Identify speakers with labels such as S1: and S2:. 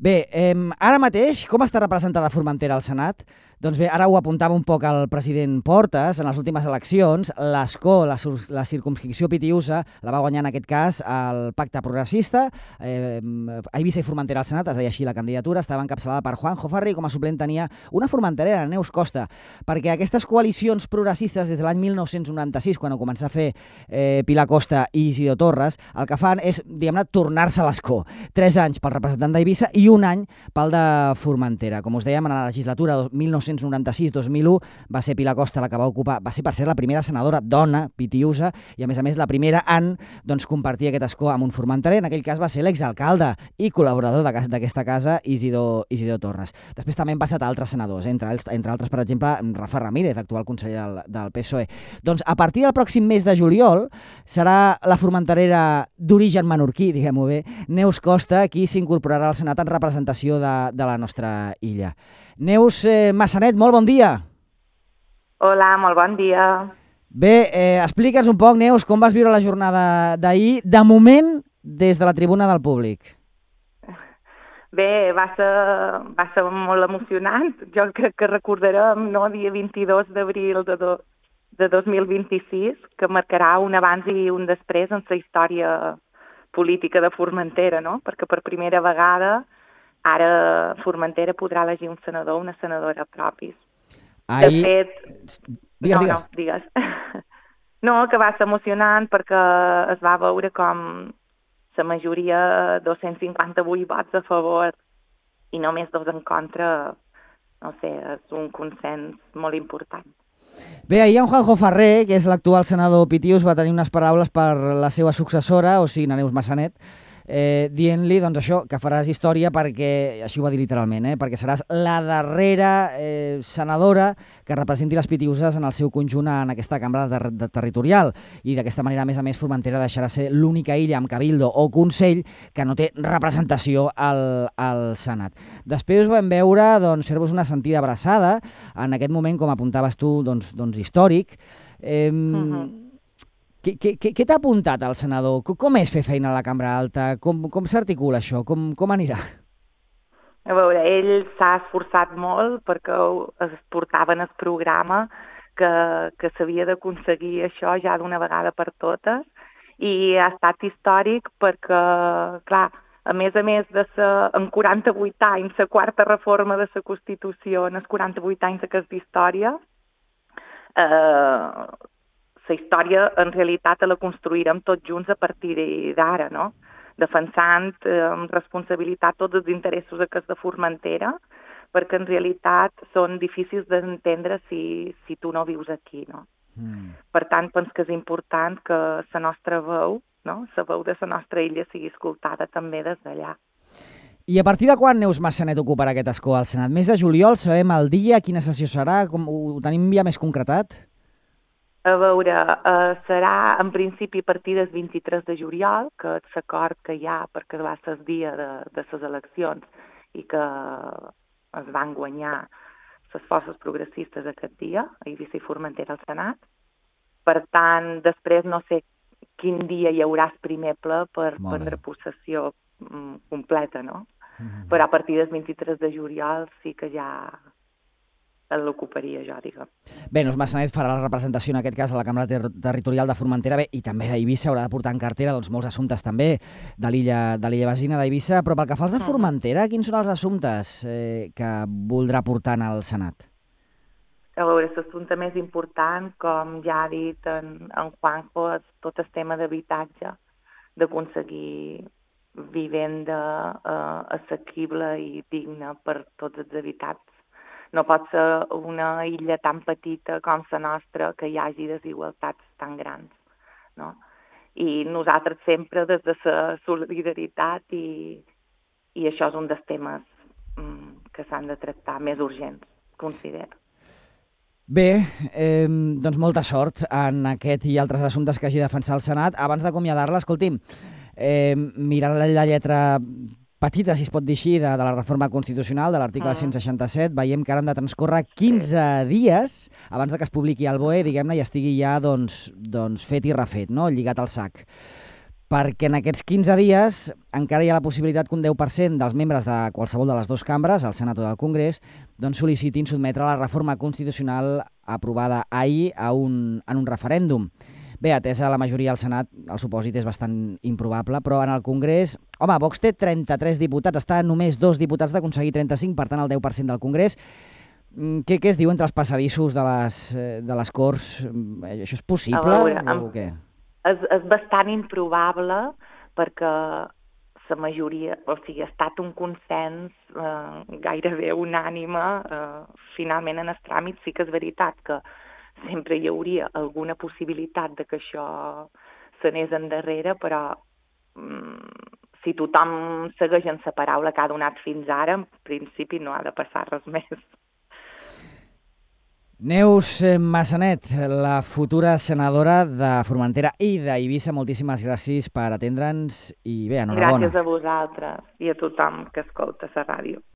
S1: Bé, ara mateix, com està representada Formentera al Senat? Doncs bé, ara ho apuntava un poc el president Portas. En les últimes eleccions, l'escó, la circumscripció Pitiusa, la va guanyar en aquest cas el Pacte Progressista. Eivissa i Formentera al Senat, es deia així la candidatura, estava encapçalada per Juanjo Farri i com a suplent tenia una formenterera, Neus Costa, perquè aquestes coalicions progressistes des de l'any 1996, quan ho començà a fer Pilar Costa i Isidro Torres, el que fan és, diguem-ne, tornar-se a l'escó. 3 anys pel representant d'Eivissa i 1 any pel de Formentera. Com us dèiem, en la legislatura 1996-2001 va ser Pilar Costa la que va ocupar, va ser per ser la primera senadora dona pitiusa i a més la primera en compartir aquest escó amb un formenterer. En aquell cas va ser l'exalcalde i col·laborador d'aquesta casa, Isidro Torres. Després també han passat altres senadors, entre altres, per exemple, Rafa Ramírez, actual conseller del PSOE. Doncs a partir del pròxim mes de juliol serà la formenterera d'origen menorquí, diguem-ho bé, Neus Costa, qui s'incorporarà al Senat en representació de la nostra illa. Neus Massanet, molt bon dia.
S2: Hola, molt bon dia.
S1: Bé, explica'ns un poc, Neus, com vas viure la jornada d'ahir, de moment, des de la tribuna del públic.
S2: Bé, va ser molt emocionant. Jo crec que recordarem, no?, dia 22 d'abril de 2026, que marcarà un abans i un després en la història política de Formentera, no? Perquè per primera vegada ara Formentera podrà elegir un senador o una senadora propis. De fet... Digues. No, que va ser emocionant perquè es va veure com la majoria, 258 vots a favor i només 2 en contra, no sé, és un consens molt important.
S1: Bé, ahir en Juanjo Ferrer, que és l'actual senador Pitius, va tenir unes paraules per la seva successora, o sigui, Neus Massanet, dient-li doncs, això, que faràs història perquè, així ho va dir literalment, perquè seràs la darrera senadora que representi les pitiuses en el seu conjunt en aquesta cambra territorial i d'aquesta manera, a més, Formentera deixarà ser l'única illa amb cabildo o consell que no té representació al Senat. Després vam veure fer-vos una sentida abraçada en aquest moment, com apuntaves tu, històric. Què t'ha apuntat el senador? Com és fer feina a la cambra alta? Com s'articula això? Com anirà?
S2: A veure, ell s'ha esforçat molt perquè es portava en el programa que s'havia d'aconseguir això ja d'una vegada per totes i ha estat històric perquè, clar, a més de ser en 48 anys la quarta reforma de la Constitució, en els 48 anys d'aquesta història, la història, en realitat, la construirem tots junts a partir d'ara, no? Defensant amb responsabilitat tots els interessos de Formentera, perquè en realitat són difícils d'entendre si tu no vius aquí, no? Per tant, penso que és important que la nostra veu, no?, la veu de la nostra illa sigui escoltada també des d'allà.
S1: I a partir de quan Neus Massanet ocuparà aquest escó al Senat? Mes de juliol, sabem el dia, quina sessió serà? Ho tenim ja més concretat?
S2: A veure, serà en principi a partir del 23 de juliol, que és l'acord que hi ha perquè va ser el dia de les eleccions i que es van guanyar les forces progressistes aquest dia, a Eivissa i Formentera al Senat. Per tant, després no sé quin dia hi haurà el primer ple per prendre possessió completa, no? Però a partir del 23 de juliol sí que ja l'ocuparia jo, diguem.
S1: Bé, Neus Massanet farà la representació en aquest cas a la Cambra Territorial de Formentera, bé, i també a Eivissa haurà de portar en cartera molts assumptes també de l'illa vecina d'Eivissa, però pel que fa als de Formentera, quins són els assumptes que voldrà portar al Senat?
S2: A veure, l'assumpte més important, com ja ha dit en Juanjo, és tot el tema d'habitatge, d'aconseguir vivenda assequible i digna per tots els habitats. No pot ser una illa tan petita com la nostra que hi hagi desigualtats tan grans, no? I nosaltres sempre des de la solidaritat i això és un dels temes que s'han de tractar més urgents, considero.
S1: Bé, doncs molta sort en aquest i altres assumptes que hagi de defensar el Senat. Abans d'acomiadar-la, escolti'm, mirant la lletra petita, si es pot dir així, de la reforma constitucional, de l'article 167, veiem que ara han de transcórrer 15 dies abans que es publiqui el BOE, diguem-ne, i estigui ja fet i refet, no?, lligat al sac. perquè en aquests 15 dies encara hi ha la possibilitat que un 10% dels membres de qualsevol de les dues cambres, el Senat o del Congrés, doncs sol·licitin sotmetre la reforma constitucional aprovada ahir en un referèndum. Bé, atesa la majoria al Senat, el supòsit és bastant improbable, però en el Congrés... Home, Vox té 33 diputats, està només 2 diputats d'aconseguir 35, per tant el 10% del Congrés. Què es diu entre els passadissos de les Corts? Això és possible o què?
S2: És bastant improbable perquè la majoria, o sigui, ha estat un consens gairebé unànime. Finalment en el tràmit sí que és veritat que sempre hi hauria alguna possibilitat de que això s'anés endarrere, però si tothom segueix en la paraula que ha donat fins ara, en principi no ha de passar res més.
S1: Neus Massanet, la futura senadora de Formentera i d'Eivissa, moltíssimes gràcies per atendre'ns i bé, enhorabona.
S2: Gràcies a vosaltres i a tothom que escolta la ràdio.